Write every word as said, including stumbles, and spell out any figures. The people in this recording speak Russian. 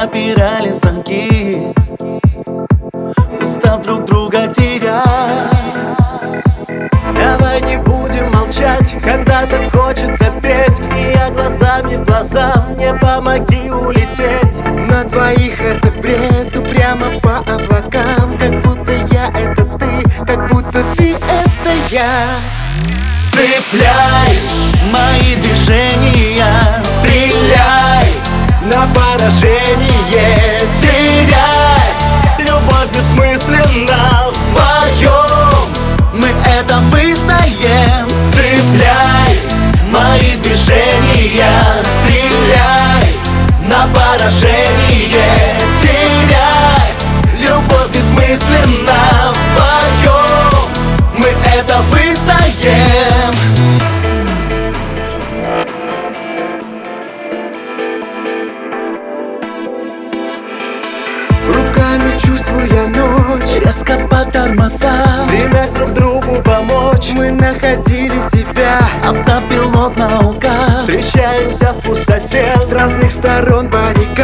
запирали замки, устав друг друга терять. Давай не будем молчать, когда так хочется петь. И я глазами в глаза, мне помоги улететь. На двоих этот бред, упрямо по облакам. Как будто я это ты, как будто ты это я. Цепляй мои движения, стреляй На поражение терять. Любовь бессмысленна вдвоем, мы это вызнаем. Цепляй мои движения, стреляй на поражение терять. Любовь бессмысленна вдвоем, мы это вызнаем. Руками чувствуя ночь, Резко по тормозам, стремясь друг другу помочь, мы находили себя. автопилот наука. встречаемся в пустоте. С разных сторон баррикад.